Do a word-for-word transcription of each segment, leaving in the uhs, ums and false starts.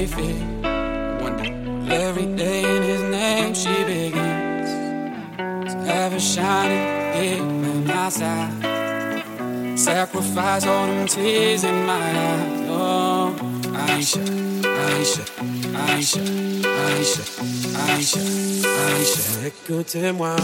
she feel. Wonder every day in his name she begins. To have her shining, get by my side. Sacrifice all them tears in my eyes. Oh, Aisha, Aisha, Aisha, Aisha, Aisha, Aisha, écoutez-moi.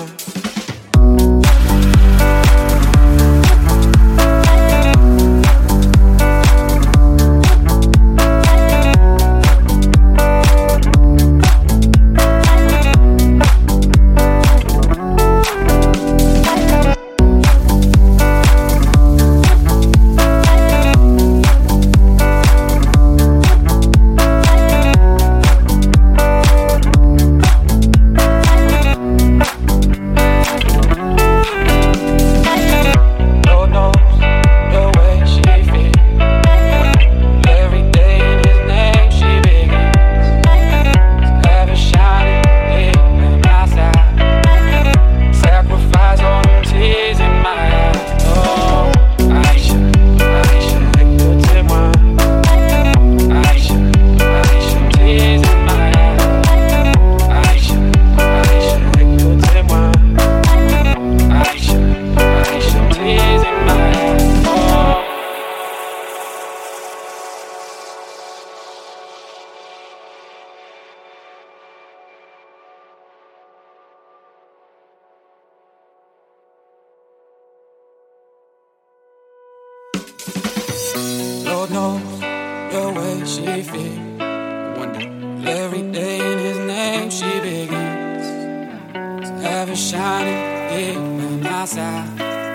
Lord knows the way she feels. Wonder every day in his name she begins. To have her shining, get by my side.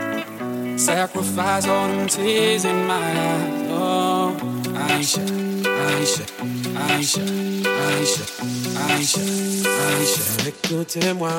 Sacrifice all them tears in my eyes. Oh, Aisha, Aisha, Aisha, Aisha, Aisha, Aisha, écoutez-moi.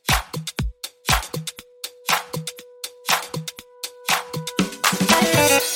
Yeah.